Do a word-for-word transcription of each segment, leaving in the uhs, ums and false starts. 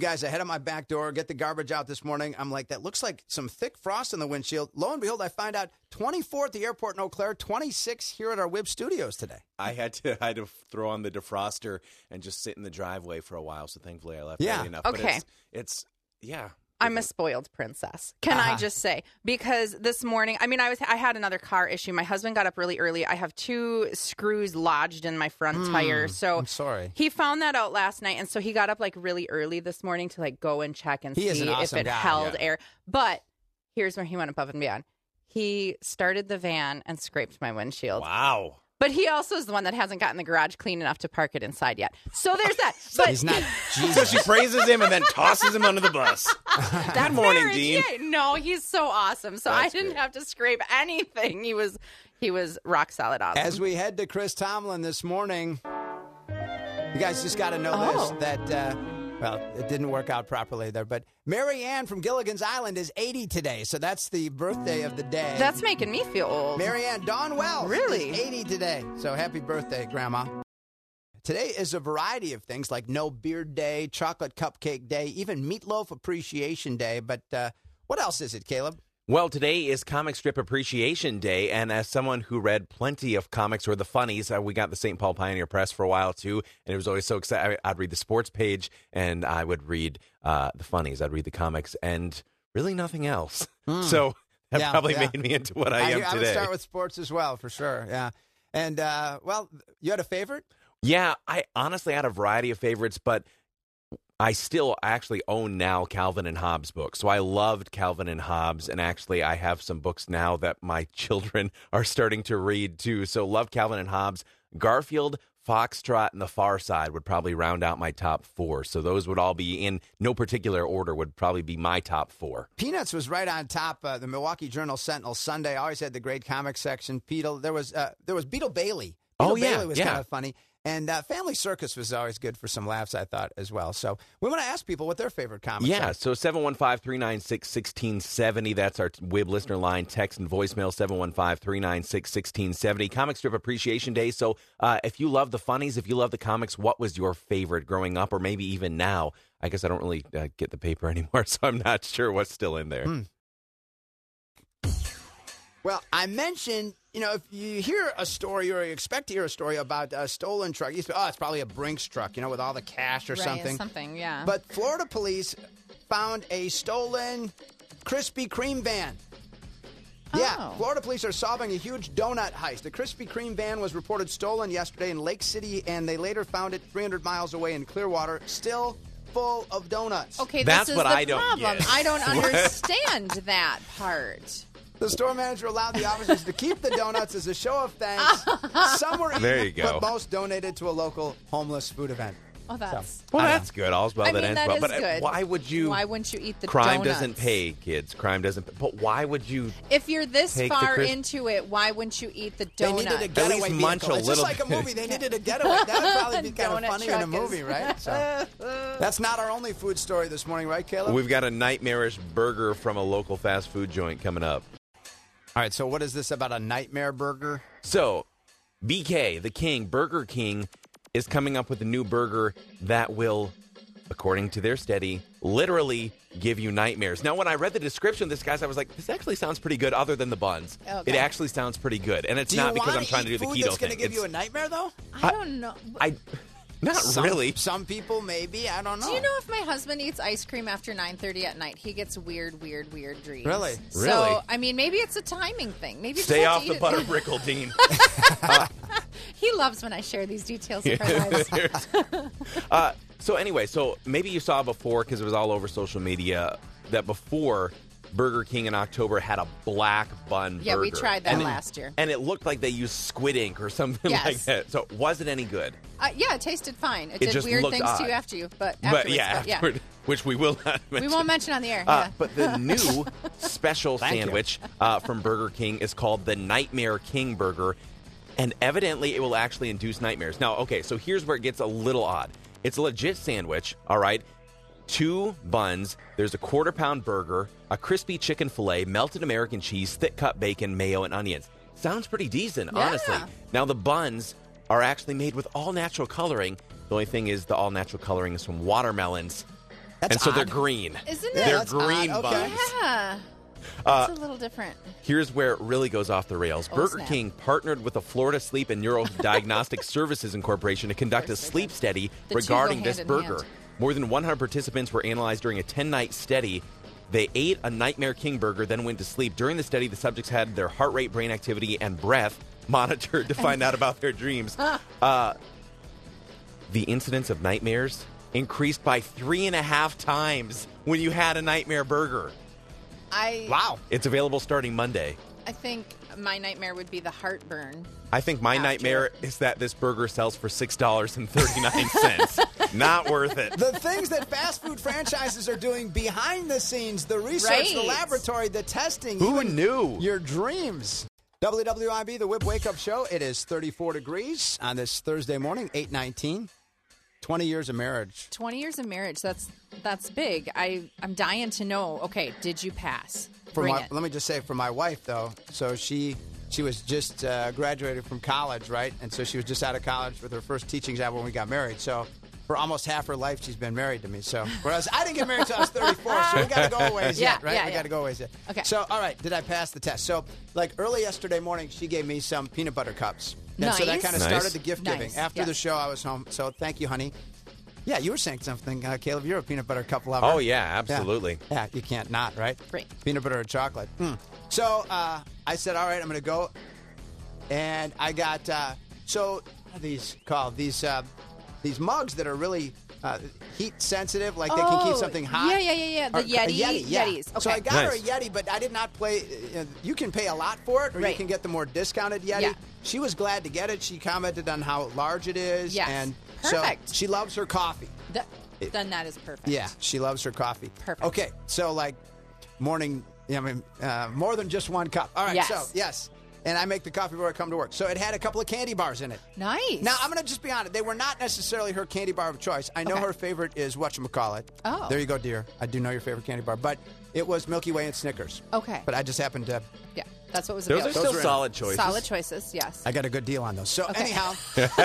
Guys, I head out my back door, get the garbage out this morning. I'm like, that looks like some thick frost in the windshield. Lo and behold, I find out twenty-four at the airport in Eau Claire, twenty-six here at our W I B studios today. I had to I had to throw on the defroster and just sit in the driveway for a while, so thankfully I left Yeah. early enough. Okay. But it's, it's, yeah. I'm a spoiled princess. Can Uh-huh. I just say? Because this morning, I mean, I was I had another car issue. My husband got up really early. I have two screws lodged in my front Mm, tire. So I'm sorry. he found that out last night, and so he got up like really early this morning to like go and check and He is see an awesome if it guy, held yeah. air. But here's where he went above and beyond. He started the van and scraped my windshield. Wow. But he also is the one that hasn't gotten the garage clean enough to park it inside yet. So there's that. But He's not So Jesus. she praises him and then tosses him under the bus. Good morning, Marriage, Dean. yeah, no, he's so awesome. So I That's didn't great. have to scrape anything. He was he was rock solid awesome. As we head to Chris Tomlin this morning, you guys just got to know Oh. this, that, uh, well, it didn't work out properly there, but Mary Ann from Gilligan's Island is eighty today, so that's the birthday of the day. That's making me feel old. Mary Ann Dawn Wells Really? is eighty today, so happy birthday, Grandma. Today is a variety of things like No Beard Day, Chocolate Cupcake Day, even Meatloaf Appreciation Day, but uh, what else is it, Caleb? Well, today is Comic Strip Appreciation Day, and as someone who read plenty of comics or the funnies, uh, we got the Saint Paul Pioneer Press for a while, too, and it was always so exciting. I'd read the sports page, and I would read uh, the funnies. I'd read the comics, and really nothing else. So that Yeah, probably yeah. made me into what I am I would today. start with sports as well, for sure, yeah. And, uh, well, you had a favorite? Yeah, I honestly had a variety of favorites, but I still actually own now Calvin and Hobbes books. So I loved Calvin and Hobbes, and actually I have some books now that my children are starting to read too. So love Calvin and Hobbes. Garfield, Foxtrot, and The Far Side would probably round out my top four. So those would all be in no particular order, would probably be my top four. Peanuts was right on top. Uh, the Milwaukee Journal Sentinel Sunday always had the great comic section. Beetle, there was uh, there was Beetle Bailey. Beetle Oh, yeah, Bailey was yeah. kind of funny. And uh, Family Circus was always good for some laughs, I thought, as well. So we want to ask people what their favorite comics Yeah, are. so seven one five, three nine six, one six seven zero. That's our W I B listener line. Text and voicemail, seven one five, three nine six, one six seven zero. Comic Strip Appreciation Day. So uh, if you love the funnies, if you love the comics, what was your favorite growing up or maybe even now? I guess I don't really uh, get the paper anymore, so I'm not sure what's still in there. Hmm. Well, I mentioned, you know, if you hear a story or you expect to hear a story about a stolen truck, you say, oh, it's probably a Brinks truck, you know, with all the cash or Right, something. Something, yeah. But Florida police found a stolen Krispy Kreme van. Yeah, Oh. Florida police are solving a huge donut heist. The Krispy Kreme van was reported stolen yesterday in Lake City, and they later found it three hundred miles away in Clearwater, still full of donuts. okay, That's this is what the I don't problem. get. I don't understand that part. The store manager allowed the officers to keep the donuts as a show of thanks. Some were eaten, There you go. but most donated to a local homeless food event. Oh, that's. Well, I that's good. All's well I that mean, ends that well. is But uh, good. why would you? Why wouldn't you eat the Crime donuts? doesn't pay, kids. Crime doesn't. But why would you? If you're this Take the far Kris- into it, why wouldn't you eat the They donut? needed a least getaway munch vehicle. a It's just little like a bit. movie. They needed a getaway. That would probably be kind of Donut funny in a truck movie, is- right? So that's not our only food story this morning, right, Caleb? We've got a nightmarish burger from a local fast food joint coming up. All right, so what is this about a nightmare burger? So, B K, the king, Burger King, is coming up with a new burger that will, according to their study, literally give you nightmares. Now, when I read the description of this, guys, I was like, this actually sounds pretty good other than the buns. Okay. It actually sounds pretty good. And it's Do not you because wanna I'm trying to eat do the food keto that's thing. going to give It's- you a nightmare, though? I don't know. I, not Some- really. Some people, maybe. I don't know. Do you know if my husband eats ice cream after nine thirty at night, he gets weird, weird, weird dreams? Really? So, Really? I mean, maybe it's a timing thing. Maybe you Stay just have off to the eat butter it. brickle, Dean. He loves when I share these details of our lives. uh, so anyway, so maybe you saw before, because it was all over social media, that before Burger King in October had a black bun Yeah, burger. we tried that And it- last year. And it looked like they used squid ink or something Yes. like that. So was it any good? Uh, yeah, it tasted fine. It, It did just weird looked things odd. to you after you, but But afterwards, yeah, but yeah. afterward, which we will not mention. We won't mention on the air. Uh, yeah. but the new special Thank you. sandwich uh, from Burger King is called the Nightmare King Burger, and evidently it will actually induce nightmares. Now, okay, so here's where it gets a little odd. It's a legit sandwich, all right? Two buns, there's a quarter pound burger, a crispy chicken fillet, melted American cheese, thick cut bacon, mayo, and onions. Sounds pretty decent, Yeah. honestly. Now, the buns are actually made with all natural coloring. The only thing is the all natural coloring is from watermelons. That's and so odd. they're green. Isn't it? Yeah, They're that's green odd. Okay. buns. Yeah. Uh, It's a little different. Here's where it really goes off the rails. Oh, Burger snap. King partnered with the Florida Sleep and Neurodiagnostic Services Incorporation to conduct a course they sleep did. study The two regarding go this hand in burger. hand. More than one hundred participants were analyzed during a ten-night study. They ate a Nightmare King burger, then went to sleep. During the study, the subjects had their heart rate, brain activity, and breath monitored to find out about their dreams. Uh, the incidence of nightmares increased by three and a half times when you had a Nightmare burger. I Wow. It's available starting Monday. I think my nightmare would be the heartburn. I think my After. nightmare is that this burger sells for six dollars and thirty-nine cents. Not worth it. The things that fast food franchises are doing behind the scenes, the research, the Right. laboratory, the testing. Who even knew? Your dreams. W W I B, the Whip Wake Up Show. It is thirty-four degrees on this Thursday morning, eight nineteen. twenty years of marriage. twenty years of marriage. That's that's big. I I'm dying to know. Okay, did you pass? For Bring my, it. let me just say, for my wife, though, so she she was just uh, graduated from college, right? And so she was just out of college with her first teaching job when we got married. So for almost half her life, she's been married to me. So whereas I didn't get married until I was thirty-four, so we got to go a ways Yeah, yet, right? yeah, we yeah. got to go a ways yet. Okay. So, all right, did I pass the test? So, like early yesterday morning, she gave me some peanut butter cups. And so that Nice. kind of Nice. started the gift giving. Nice, After yes. the show, I was home. So thank you, honey. Yeah, you were saying something, uh, Caleb. You're a peanut butter cup lover. Oh, yeah, Yeah. absolutely. Yeah, you can't not, right? Right. Peanut butter or chocolate. Mm. So uh, I said, all right, I'm going to go. And I got, uh, so what are these called? These, uh, these mugs that are really uh, heat sensitive, like they can keep Oh, something hot. yeah, yeah, yeah, yeah. The Or- a Yeti- Yeti, yeah. Yetis. So Okay. I got Nice. her a Yeti, but I did not play. Uh, you can pay a lot for it, or you Right. can get the more discounted Yeti. Yeah. She was glad to get it. She commented on how large it is. Yes. And Perfect. so she loves her coffee. Th- then that is perfect. Yeah, she loves her coffee. Perfect. Okay, so like morning, I mean, uh, more than just one cup. All right, Yes. so yes, and I make the coffee before I come to work. So it had a couple of candy bars in it. Nice. Now I'm going to just be honest; they were not necessarily her candy bar of choice. I know Okay. her favorite is whatchamacallit. Oh. there you go, dear. I do know your favorite candy bar, but it was Milky Way and Snickers. Okay. but I just happened to. Yeah, that's what was Those are available. still were in- solid choices. Solid choices. Yes. I got a good deal on those. So Okay. anyhow,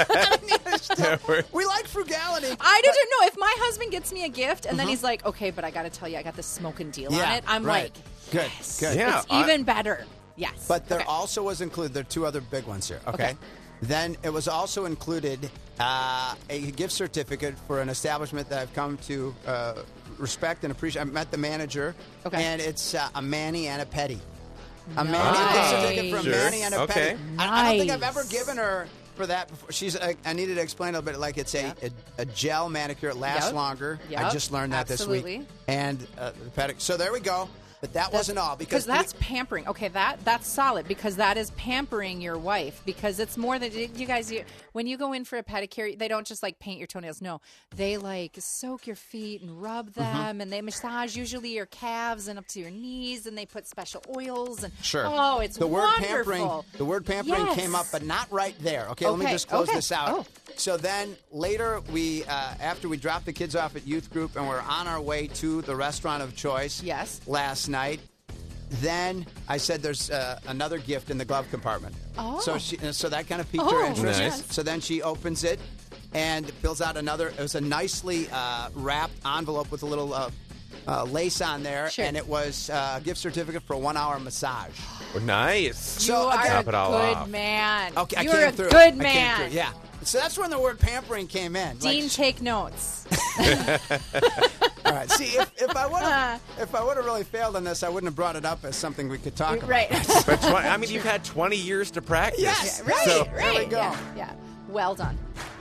we like frugality. I didn't know if my husband gets me a gift and then he's like, okay, but I got to tell you, I got this smoking deal Yeah, on it. I'm right. like, Good, yes. good. Yeah. It's I- even better. Yes. But there Okay. also was included, there are two other big ones here, okay? Okay. Then it was also included uh, a gift certificate for an establishment that I've come to uh, respect and appreciate. I met the manager, Okay. and it's uh, a Manny and a Petty. A Manny Nice. gift certificate for a Sure. Manny and a Okay. Petty. I, I don't think I've Nice. ever given her for that before. She's. I, I needed to explain a little bit. Like it's a, Yep. a, a gel manicure. It lasts Yep. longer. I Yep. just learned that this Absolutely. week. And uh, the pedic- So there we go. But that wasn't all because Because that's pampering. Okay, that that's solid because that is pampering your wife because it's more than you guys. You, when you go in for a pedicure, they don't just like paint your toenails. No, they like soak your feet and rub them, Mm-hmm. and they massage usually your calves and up to your knees, and they put special oils and Sure. Oh, it's the word wonderful. pampering. The word pampering Yes. came up, but not right there. Okay, let me Okay, just close okay. this out. Oh. So then later, we uh, after we dropped the kids off at youth group and we're on our way to the restaurant of choice. Yes. Last night. Then I said, "There's uh, another gift in the glove compartment." Oh. So she, so that kind of piqued Oh, her interest. Nice. So then she opens it and pulls out another. It was a nicely uh, wrapped envelope with a little uh, uh, lace on there, Sure. and it was uh, a gift certificate for a one-hour massage. Oh, nice. So you are again- Top it a all good off. man. Okay, I You're came a through. good I came man. through, yeah. So that's when the word pampering came in. Like, Dean, take notes. all right. See, if, if I would have if I would have really failed on this, I wouldn't have brought it up as something we could talk about. Right. But tw- I mean, you've had twenty years to practice. Yes, right. So, right. there we go. Yeah, yeah. Well done.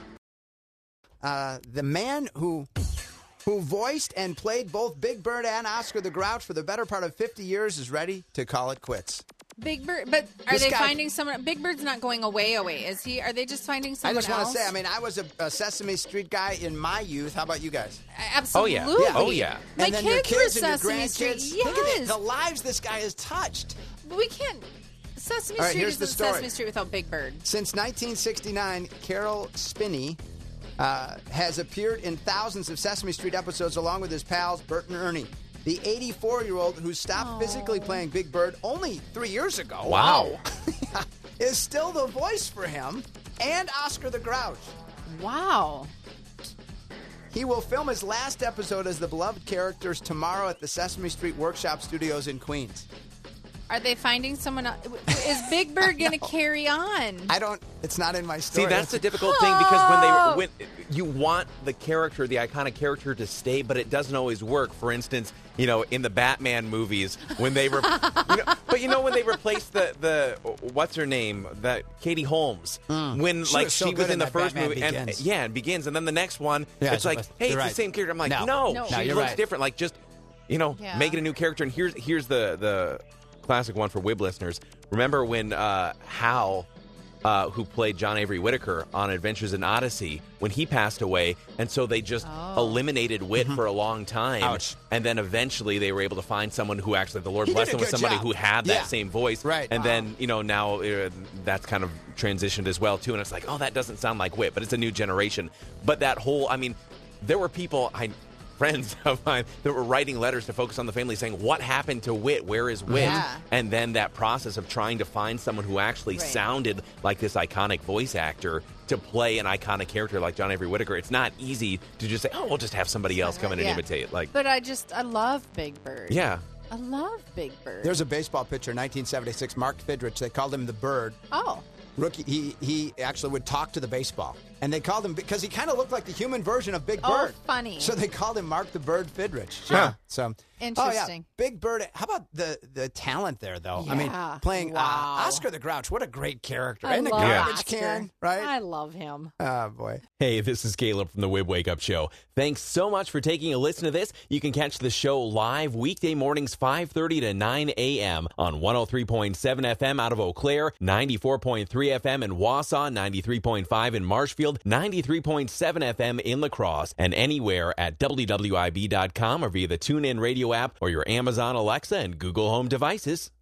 Uh, the man who who voiced and played both Big Bird and Oscar the Grouch for the better part of fifty years is ready to call it quits. Big Bird, but are This they guy- finding someone? Big Bird's not going away, away, is he? Are they just finding I someone just want else? to say, I mean, I was a, a Sesame Street guy in my youth. How about you guys? Absolutely. Oh, yeah. Oh, yeah. My and then kids, your kids were and Sesame your Street. grandkids. Yes. Think of it, the lives this guy has touched. But we can't. Sesame All right, Street here's isn't the story. Sesame Street without Big Bird. Since nineteen sixty-nine, Carol Spinney uh, has appeared in thousands of Sesame Street episodes along with his pals Bert and Ernie. The eighty-four-year-old who stopped physically playing Big Bird only three years ago Wow. is still the voice for him and Oscar the Grouch. Wow. He will film his last episode as the beloved characters tomorrow at the Sesame Street Workshop Studios in Queens. Are they finding someone else? Is Big Bird going to carry on? I don't. It's not in my story. See, that's the difficult thing because when they when you want the character, the iconic character, to stay, but it doesn't always work. For instance, you know, in the Batman movies, when they were, you know, but you know when they replaced the the what's her name, that Katie Holmes, Mm. when She like was so she good was in in the that first Batman movie, and Begins. yeah, it begins, and then the next one, Yeah, it's like, but- hey, it's you're the right. same character. I'm like, No. no, No. she No, you're looks right. different. Like just, you know, Yeah. make it a new character. And here's here's the the classic one for W I B listeners. Remember when uh, Hal, uh, who played John Avery Whitaker on Adventures in Odyssey, when he passed away, and so they just Oh. eliminated Whit for a long time. Ouch. And then eventually they were able to find someone who actually, the Lord He bless did a him, was good somebody job. who had that Yeah. same voice. Right. And Wow. then, you know, now uh, that's kind of transitioned as well, too. And it's like, oh, that doesn't sound like Whit, but it's a new generation. But that whole, I mean, there were people, I friends of mine that were writing letters to Focus on the Family saying, what happened to Whit? Where is Whit? Yeah. And then that process of trying to find someone who actually Right. sounded like this iconic voice actor to play an iconic character like John Avery Whitaker. It's not easy to just say, oh, we'll just have somebody else come in and Yeah. imitate. Like, But I just, I love Big Bird. yeah. I love Big Bird. There's a baseball pitcher, nineteen seventy-six, Mark Fidrich. They called him the Bird. oh. Rookie, he he actually would talk to the baseball, and they called him because he kind of looked like the human version of Big Oh, Bird. funny. So they called him Mark the Bird Fidrich. Huh. Yeah. So Interesting. Oh, yeah. Big Bird. How about the the talent there, though? I mean, Yeah. playing Wow. uh, Oscar the Grouch. What a great character! I And the love garbage Oscar. can, right? I love him. Oh boy. Hey, this is Caleb from the W I B Wake Up Show. Thanks so much for taking a listen to this. You can catch the show live weekday mornings five thirty to nine a.m. on one oh three point seven F M out of Eau Claire, ninety-four point three F M in Wausau, ninety-three point five in Marshfield, ninety-three point seven F M in La Crosse, and anywhere at W W I B dot com or via the TuneIn Radio app or your Amazon Alexa and Google Home devices.